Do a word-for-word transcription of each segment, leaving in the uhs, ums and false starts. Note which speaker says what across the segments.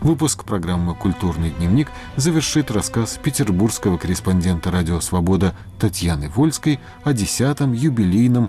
Speaker 1: Выпуск программы «Культурный дневник» завершит рассказ петербургского корреспондента «Радио Свобода» Татьяны Вольской о десятом юбилейном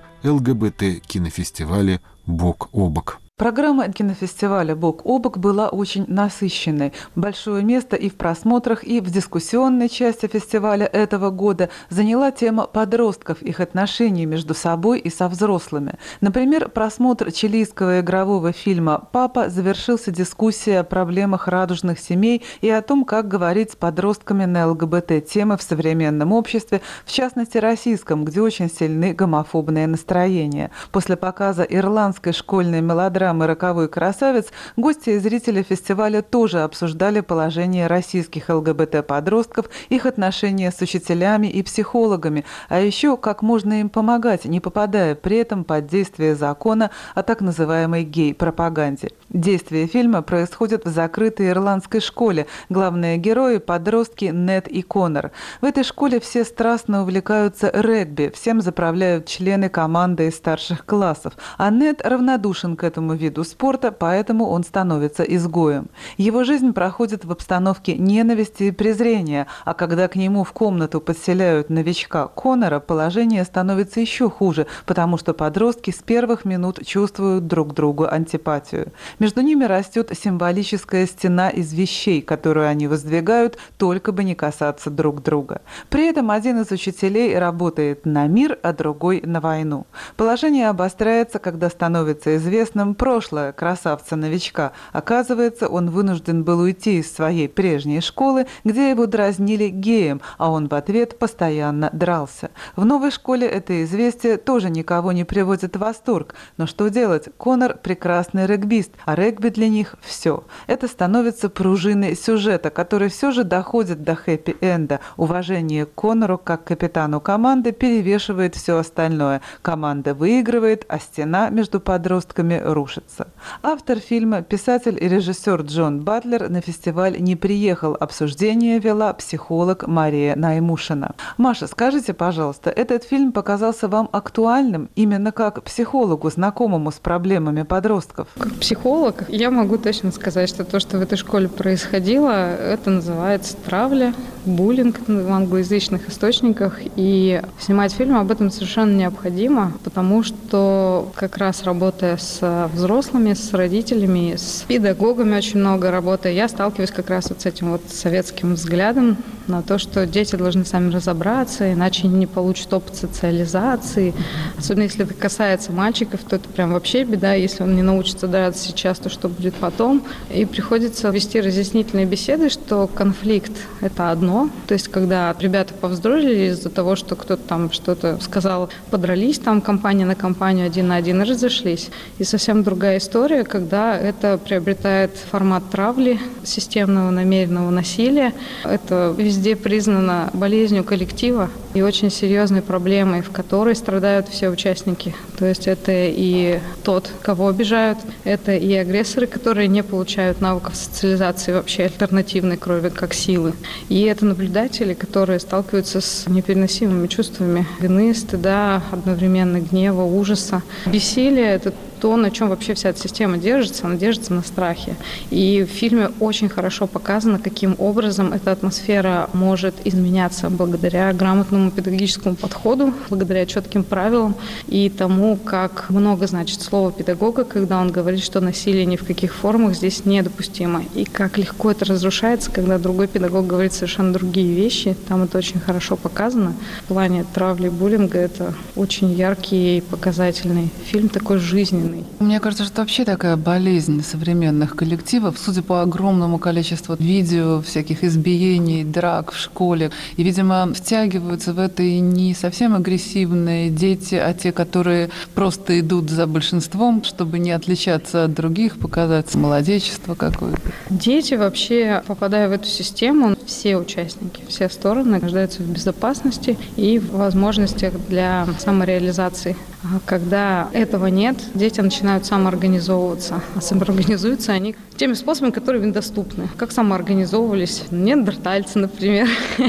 Speaker 1: ЛГБТ-кинофестивале «Бок о бок».
Speaker 2: Программа кинофестиваля «Бок о бок» была очень насыщенной. Большое место и в просмотрах, и в дискуссионной части фестиваля этого года заняла тема подростков, их отношений между собой и со взрослыми. Например, просмотр чилийского игрового фильма «Папа» завершился дискуссией о проблемах радужных семей и о том, как говорить с подростками на ЛГБТ-темы в современном обществе, в частности российском, где очень сильны гомофобные настроения. После показа ирландской школьной мелодрамы «Роковой красавец» гости и зрители фестиваля тоже обсуждали положение российских ЛГБТ-подростков, их отношения с учителями и психологами, а еще как можно им помогать, не попадая при этом под действие закона о так называемой гей-пропаганде. Действие фильма происходит в закрытой ирландской школе. Главные герои – подростки Нед и Конор. В этой школе все страстно увлекаются регби, всем заправляют члены команды из старших классов, а Нед равнодушен к этому виду спорта, поэтому он становится изгоем. Его жизнь проходит в обстановке ненависти и презрения, а когда к нему в комнату подселяют новичка Конора, положение становится еще хуже, потому что подростки с первых минут чувствуют друг другу антипатию. Между ними растет символическая стена из вещей, которую они воздвигают, только бы не касаться друг друга. При этом один из учителей работает на мир, а другой на войну. Положение обостряется, когда становится известным прошлое красавца-новичка. Оказывается, он вынужден был уйти из своей прежней школы, где его дразнили геем, а он в ответ постоянно дрался. В новой школе это известие тоже никого не приводит в восторг. Но что делать? Конор – прекрасный регбист, а регби для них – все. Это становится пружиной сюжета, который все же доходит до хэппи-энда. Уважение к Конору как капитану команды перевешивает все остальное. Команда выигрывает, а стена между подростками рушится. Автор фильма, писатель и режиссер Джон Батлер на фестиваль не приехал. Обсуждение вела психолог Мария Наймушина. Маша, скажите, пожалуйста, этот фильм показался вам актуальным именно как психологу, знакомому с проблемами подростков?
Speaker 3: Как психолог я могу точно сказать, что то, что в этой школе происходило, это называется травля, буллинг в англоязычных источниках. И снимать фильм об этом совершенно необходимо, потому что как раз работая с взрослыми, с родителями, с педагогами очень много работая, я сталкиваюсь как раз вот с этим вот советским взглядом на то, что дети должны сами разобраться, иначе не получат опыт социализации. Особенно если это касается мальчиков, то это прям вообще беда. Если он не научится драться сейчас, то что будет потом? И приходится вести разъяснительные беседы, что конфликт – это одно. То есть, когда ребята повзрослели из-за того, что кто-то там что-то сказал, подрались там компания на компанию, один на один и разошлись. И совсем другая история, когда это приобретает формат травли, системного намеренного насилия. Это везде признано болезнью коллектива и очень серьезной проблемой, в которой страдают все участники. То есть это и тот, кого обижают, это и агрессоры, которые не получают навыков социализации вообще альтернативной крови как силы. И это наблюдатели, которые сталкиваются с непереносимыми чувствами вины, стыда, одновременно гнева, ужаса. Бессилие – это то, на чем вообще вся эта система держится, она держится на страхе. И в фильме очень хорошо показано, каким образом эта атмосфера может изменяться благодаря грамотному педагогическому подходу, благодаря четким правилам и тому, как много значит слово педагога, когда он говорит, что насилие ни в каких формах здесь недопустимо. И как легко это разрушается, когда другой педагог говорит совершенно другие вещи. Там это очень хорошо показано. В плане травли и буллинга это очень яркий и показательный фильм, такой жизненный.
Speaker 4: Мне кажется, что вообще такая болезнь современных коллективов, судя по огромному количеству видео, всяких избиений, драк в школе. И, видимо, втягиваются в это и не совсем агрессивные дети, а те, которые просто идут за большинством, чтобы не отличаться от других, показать молодечество какое-то.
Speaker 3: Дети вообще, попадая в эту систему, все участники, все стороны нуждаются в безопасности и в возможностях для самореализации. А когда этого нет, дети начинают самоорганизовываться. А самоорганизуются они теми способами, которые им доступны. Как самоорганизовывались неандертальцы, например,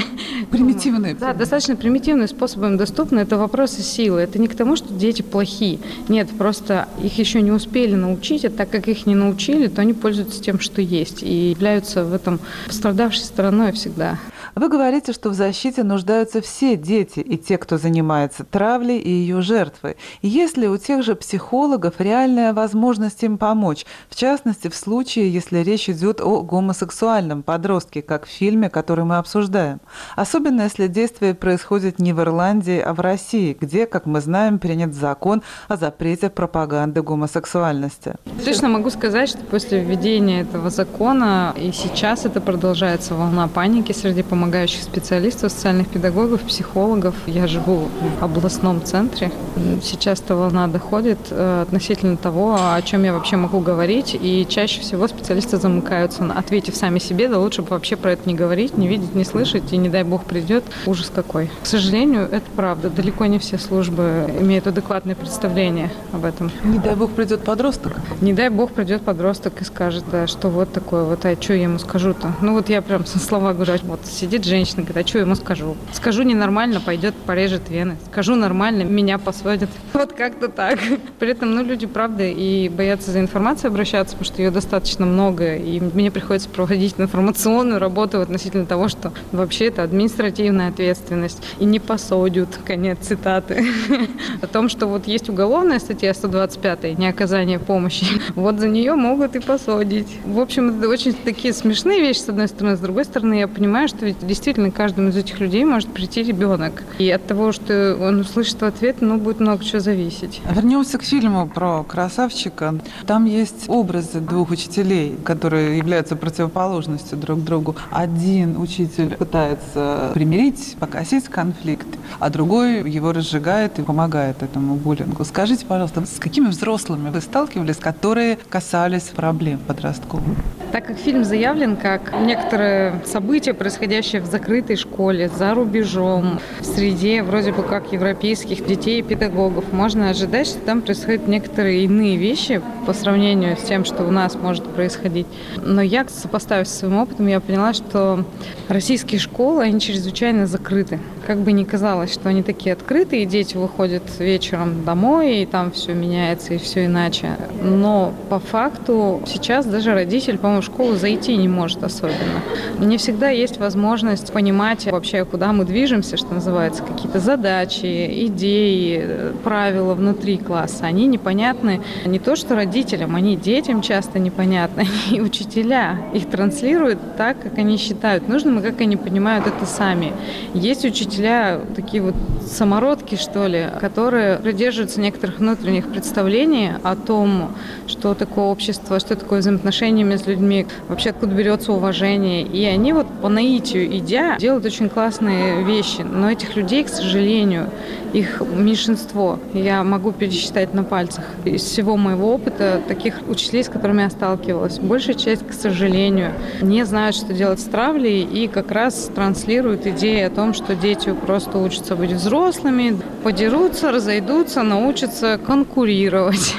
Speaker 4: Примитивные.
Speaker 3: Да, достаточно примитивные способы им доступны. Это вопросы силы. Это не к тому, что дети плохие. Нет, просто их еще не успели научить, а так как их не научили, то они пользуются тем, что есть, и являются в этом пострадавшей стороной всегда.
Speaker 2: Вы говорите, что в защите нуждаются все дети, и те, кто занимается травлей, и ее жертвы. Есть ли у тех же психологов реальная возможность им помочь? В частности, в случае, если речь идет о гомосексуальном подростке, как в фильме, который мы обсуждаем. Особенно, если действие происходит не в Ирландии, а в России, где, как мы знаем, принят закон о запрете пропаганды гомосексуальности.
Speaker 3: Точно могу сказать, что после введения этого закона, и сейчас это продолжается, волна паники среди помогающих специалистов, социальных педагогов, психологов. Я живу в областном центре. Сейчас эта волна доходит относительно того, о чем я вообще могу говорить, и чаще всего специалисты замыкаются, ответив сами себе, да лучше бы вообще про это не говорить, не видеть, не слышать, и не дай бог придет. Ужас какой. К сожалению, это правда. Далеко не все службы имеют адекватное представление об этом.
Speaker 2: Не дай бог придет подросток?
Speaker 3: Не дай бог придет подросток и скажет, да, что вот такое, вот, а что я ему скажу-то? Ну вот я прям со слова говорю, вот сидит женщина, говорит, а что я ему скажу? Скажу ненормально, пойдет порежет вены. Скажу нормально, меня посадят. Вот как-то так. При этом, ну, люди, правда, и боятся за информацию обращаться, потому что ее достаточно много, и мне приходится проводить информационную работу относительно того, что вообще это административная ответственность, и не посадят, конец цитаты, о том, что вот есть уголовная статья сто двадцать пятая, неоказание помощи, вот за нее могут и посадить. В общем, это очень такие смешные вещи, с одной стороны, с другой стороны, я понимаю, что ведь действительно каждому из этих людей может прийти ребенок, и от того, что он услышит в ответ, ну, будет много чего зависеть.
Speaker 2: Вернемся к фильму про красавчика. Там есть образы двух учителей, которые являются противоположностью друг другу. Один учитель пытается примирить, погасить конфликт, а другой его разжигает и помогает этому буллингу. Скажите, пожалуйста, с какими взрослыми вы сталкивались, которые касались проблем подростковых?
Speaker 3: Так как фильм заявлен как некоторые события, происходящие в закрытой школе, за рубежом, в среде вроде бы как европейских детей и педагогов, можно ожидать, что там происходят некоторые иные вещи по сравнению с тем, что у нас может происходить. Но я, сопоставив со своим опытом, я поняла, что российские школы, они чрезвычайно закрыты. Как бы ни казалось, что они такие открытые, и дети выходят вечером домой, и там все меняется, и все иначе. Но по факту сейчас даже родитель, по-моему, в школу зайти не может особенно. Не всегда есть возможность понимать вообще, куда мы движемся, что называется, какие-то задачи, идеи, правила внутри класса. Они непонятны не то что родителям, они детям часто непонятны, и учителя их транслируют так, как они считают нужным, и как они понимают это сами. Есть учителя, такие вот самородки, что ли, которые придерживаются некоторых внутренних представлений о том, что такое общество, что такое взаимоотношения между людьми, вообще откуда берется уважение. И они вот по наитию идя делают очень классные вещи. Но этих людей, к сожалению, их меньшинство. Я могу пересчитать на пальцах из всего моего опыта таких учителей, с которыми я сталкивалась. Большая часть, к сожалению, не знают, что делать с травлей, и как раз транслируют идеи о том, что дети просто учатся быть взрослыми, подерутся, разойдутся, научатся конкурировать.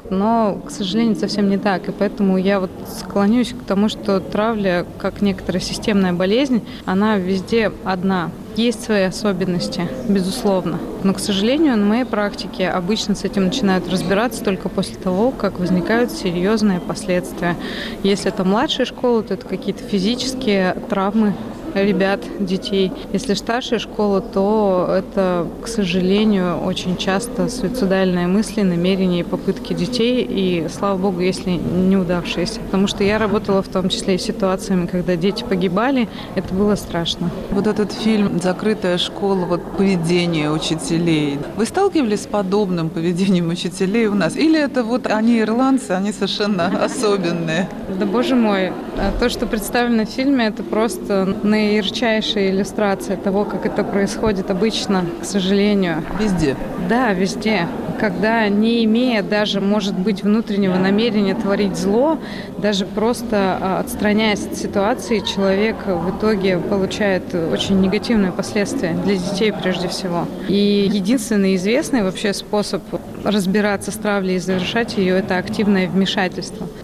Speaker 3: Но, к сожалению, совсем не так. И поэтому я вот склонюсь к тому, что травля, как некоторая системная болезнь, она везде одна. Есть свои особенности, безусловно. Но, к сожалению, на моей практике обычно с этим начинают разбираться только после того, как возникают серьезные последствия. Если это младшая школа, то это какие-то физические травмы ребят, детей. Если старшая школа, то это, к сожалению, очень часто суицидальные мысли, намерения и попытки детей, и, слава богу, если неудавшиеся. Потому что я работала в том числе и с ситуациями, когда дети погибали, это было страшно.
Speaker 2: Вот этот фильм «Закрытая школа», вот поведение учителей. Вы сталкивались с подобным поведением учителей у нас? Или это вот они ирландцы, они совершенно особенные?
Speaker 3: Да, боже мой, то, что представлено в фильме, это просто наиярчайшая иллюстрация того, как это происходит обычно, к сожалению.
Speaker 2: Везде?
Speaker 3: Да, везде. Когда, не имея даже, может быть, внутреннего намерения творить зло, даже просто отстраняясь от ситуации, человек в итоге получает очень негативные последствия для детей прежде всего. И единственный известный вообще способ разбираться с травлей и завершать ее – это активное вмешательство.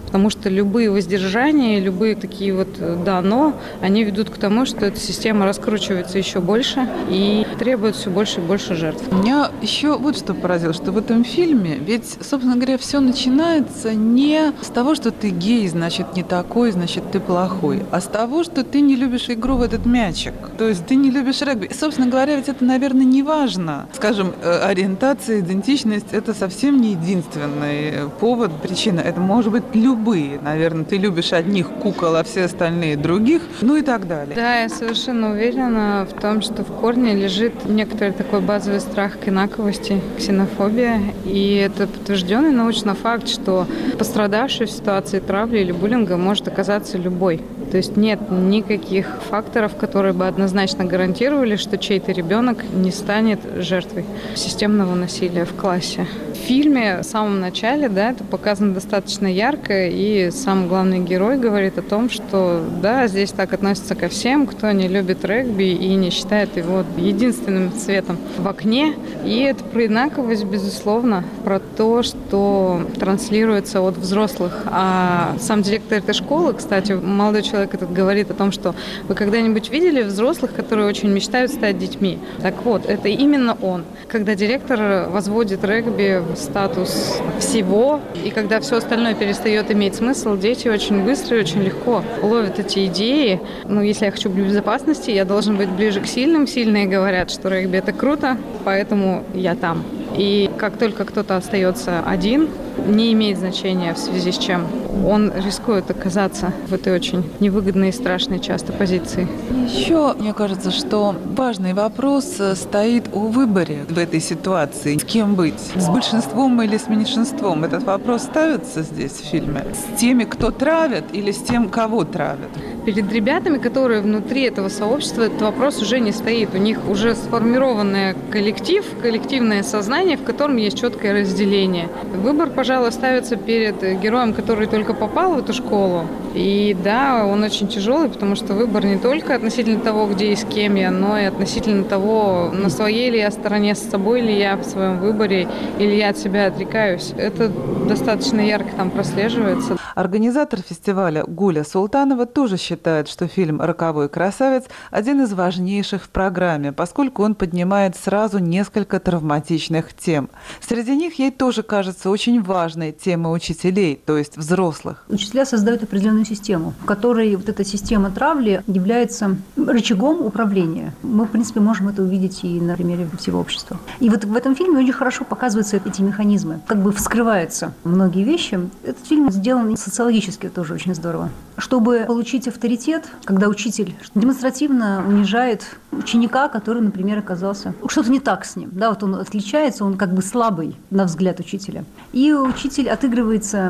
Speaker 3: Потому что любые воздержания, любые такие вот «да, но», они ведут к тому, что эта система раскручивается еще больше и требует все больше и больше жертв.
Speaker 2: Меня еще вот что поразило, что в этом фильме, ведь, собственно говоря, все начинается не с того, что ты гей, значит, не такой, значит, ты плохой, а с того, что ты не любишь игру в этот мячик. То есть ты не любишь регби. И, собственно говоря, ведь это, наверное, не важно. Скажем, ориентация, идентичность – это совсем не единственный повод, причина. Это может быть любые. Наверное, ты любишь одних кукол, а все остальные других, ну и так далее.
Speaker 3: Да, я совершенно уверена в том, что в корне лежит некоторый такой базовый страх к инаковости, ксенофобия. И это подтвержденный научно факт, что пострадавший в ситуации травли или буллинга может оказаться любой. То есть нет никаких факторов, которые бы однозначно гарантировали, что чей-то ребенок не станет жертвой системного насилия в классе. В фильме в самом начале, да, это показано достаточно ярко, и сам главный герой говорит о том, что да, здесь так относятся ко всем, кто не любит регби и не считает его единственным цветом в окне. И это про инаковость, безусловно, про то, что транслируется от взрослых. А сам директор этой школы, кстати, молодой человек этот говорит о том, что вы когда-нибудь видели взрослых, которые очень мечтают стать детьми? Так вот, это именно он. Когда директор возводит регби в статус всего, и когда все остальное перестает иметь смысл, дети очень быстро и очень легко ловят эти идеи. Ну, если я хочу быть в безопасности, я должен быть ближе к сильным. Сильные говорят, что регби – это круто, поэтому я там. И как только кто-то остается один, не имеет значения в связи с чем, он рискует оказаться в этой очень невыгодной и страшной часто позиции.
Speaker 2: Еще, мне кажется, что важный вопрос стоит о выборе в этой ситуации. С кем быть? С большинством или с меньшинством? Этот вопрос ставится здесь в фильме. С теми, кто травят, или с тем, кого травят?
Speaker 3: Перед ребятами, которые внутри этого сообщества, этот вопрос уже не стоит. У них уже сформированный коллектив, коллективное сознание, в котором есть четкое разделение. Выбор, пожалуй, ставится перед героем, который только попал в эту школу. И да, он очень тяжелый, потому что выбор не только относительно того, где и с кем я, но и относительно того, на своей ли я стороне, с собой ли я в своем выборе, или я от себя отрекаюсь. Это достаточно ярко там прослеживается.
Speaker 2: Организатор фестиваля Гуля Султанова тоже считает, что фильм «Роковой красавец» один из важнейших в программе, поскольку он поднимает сразу несколько травматичных тем. Среди них ей тоже кажется очень важной тема учителей, то есть взрослых.
Speaker 5: Учителя создают определенную систему, в которой вот эта система травли является рычагом управления. Мы, в принципе, можем это увидеть и на примере всего общества. И вот в этом фильме очень хорошо показываются эти механизмы. Как бы вскрываются многие вещи. Этот фильм сделан социологически тоже очень здорово. Чтобы получить авторитет, когда учитель демонстративно унижает ученика, который, например, оказался... Что-то не так с ним. Да, вот он отличается, он как бы слабый на взгляд учителя. И учитель отыгрывается,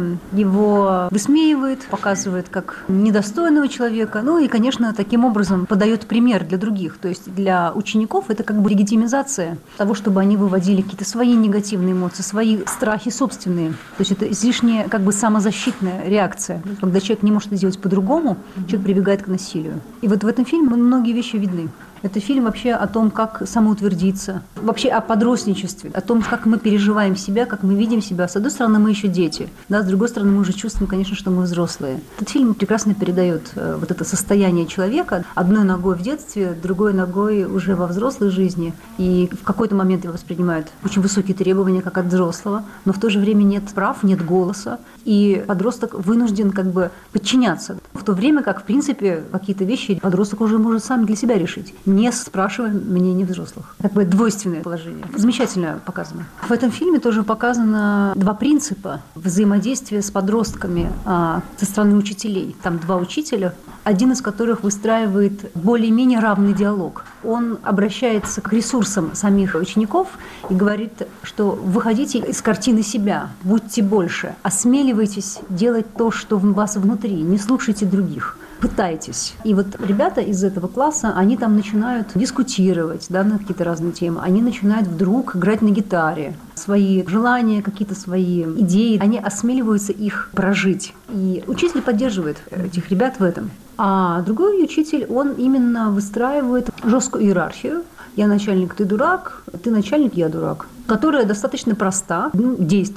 Speaker 5: его высмеивает, показывает как недостойного человека. Ну и, конечно, таким образом подает пример для других. То есть для учеников это как бы легитимизация того, чтобы они выводили какие-то свои негативные эмоции, свои страхи собственные. То есть это излишняя как бы самозащитная реакция. Когда человек не может это делать по-другому, человек прибегает к насилию. И вот в этом фильме многие вещи видны. Это фильм вообще о том, как самоутвердиться, вообще о подростничестве, о том, как мы переживаем себя, как мы видим себя. С одной стороны, мы еще дети, да, с другой стороны, мы уже чувствуем, конечно, что мы взрослые. Этот фильм прекрасно передает э, вот это состояние человека, одной ногой в детстве, другой ногой уже во взрослой жизни. И в какой-то момент его воспринимают очень высокие требования, как от взрослого, но в то же время нет прав, нет голоса, и подросток вынужден как бы подчиняться. В то время как, в принципе, какие-то вещи подросток уже может сам для себя решить, не спрашивая мнения взрослых. Как бы двойственное положение. Замечательно показано. В этом фильме тоже показано два принципа взаимодействия с подростками а, со стороны учителей. Там два учителя, один из которых выстраивает более-менее равный диалог. Он обращается к ресурсам самих учеников и говорит, что выходите из картины себя, будьте больше, осмеливайтесь делать то, что в вас внутри, не слушайте других. Пытайтесь. И вот ребята из этого класса, они там начинают дискутировать, да, на какие-то разные темы. Они начинают вдруг играть на гитаре. Свои желания, какие-то свои идеи, они осмеливаются их прожить. И учитель поддерживает этих ребят в этом. А другой учитель, он именно выстраивает жесткую иерархию. Я начальник, ты дурак, ты начальник, я дурак. Которая достаточно проста, действенна.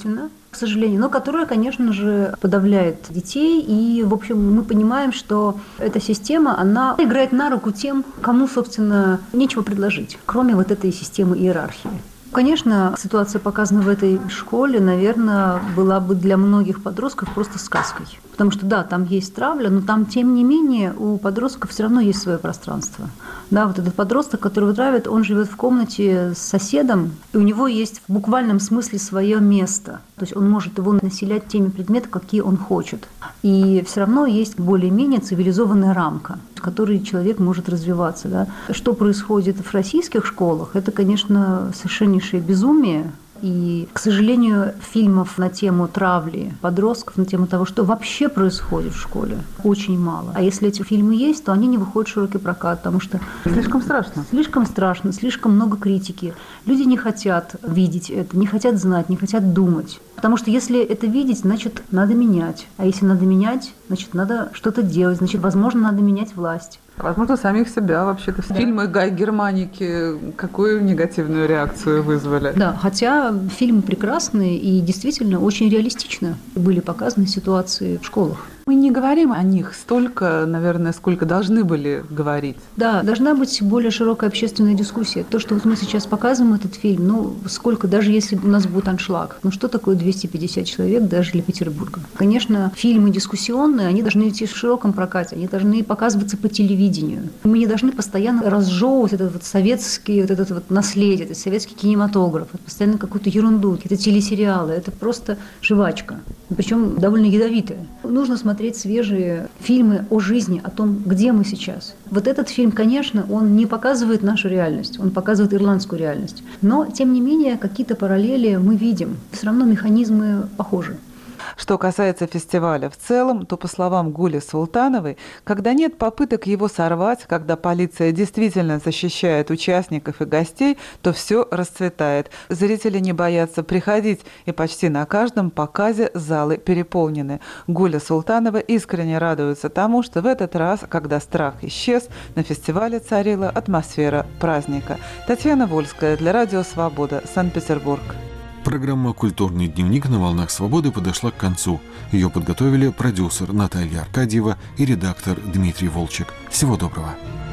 Speaker 5: к сожалению, но которая, конечно же, подавляет детей. И, в общем, мы понимаем, что эта система, она играет на руку тем, кому, собственно, нечего предложить, кроме вот этой системы иерархии. Конечно, ситуация, показанная в этой школе, наверное, была бы для многих подростков просто сказкой. Потому что, да, там есть травля, но там, тем не менее, у подростков все равно есть свое пространство. Да, вот этот подросток, которого травят, он живет в комнате с соседом, и у него есть в буквальном смысле свое место. То есть он может его населять теми предметами, какие он хочет. И все равно есть более-менее цивилизованная рамка, в которой человек может развиваться. Да. Что происходит в российских школах, это, конечно, совершеннейшее безумие. И, к сожалению, фильмов на тему травли подростков, на тему того, что вообще происходит в школе, очень мало. А если эти фильмы есть, то они не выходят в широкий прокат, потому что...
Speaker 2: Слишком страшно.
Speaker 5: Слишком страшно, слишком много критики. Люди не хотят видеть это, не хотят знать, не хотят думать. Потому что если это видеть, значит, надо менять. А если надо менять, значит, надо что-то делать. Значит, возможно, надо менять власть.
Speaker 2: Возможно, самих себя вообще-то. Да. Фильмы Гай Германики какую негативную реакцию вызвали?
Speaker 5: Да, хотя фильмы прекрасные и действительно очень реалистично были показаны ситуации в школах.
Speaker 2: Мы не говорим о них столько, наверное, сколько должны были говорить.
Speaker 5: Да, должна быть более широкая общественная дискуссия. То, что вот мы сейчас показываем этот фильм, ну, сколько, даже если у нас будет аншлаг, ну, что такое двести пятьдесят человек даже для Петербурга? Конечно, фильмы дискуссионные, они должны идти в широком прокате, они должны показываться по телевидению. Мы не должны постоянно разжевывать этот вот советский, вот этот вот наследие, этот советский кинематограф, постоянно какую-то ерунду, какие-то телесериалы. Это просто жвачка, причем довольно ядовитая. Нужно смотреть свежие фильмы о жизни, о том, где мы сейчас. Вот этот фильм, конечно, он не показывает нашу реальность, он показывает ирландскую реальность. Но, тем не менее, какие-то параллели мы видим. Все равно механизмы похожи.
Speaker 2: Что касается фестиваля в целом, то, по словам Гули Султановой, когда нет попыток его сорвать, когда полиция действительно защищает участников и гостей, то все расцветает. Зрители не боятся приходить, и почти на каждом показе залы переполнены. Гуля Султанова искренне радуется тому, что в этот раз, когда страх исчез, на фестивале царила атмосфера праздника. Татьяна Вольская для Радио Свобода, Санкт-Петербург.
Speaker 1: Программа «Культурный дневник» на «Волнах Свободы» подошла к концу. Ее подготовили продюсер Наталья Аркадьева и редактор Дмитрий Волчек. Всего доброго.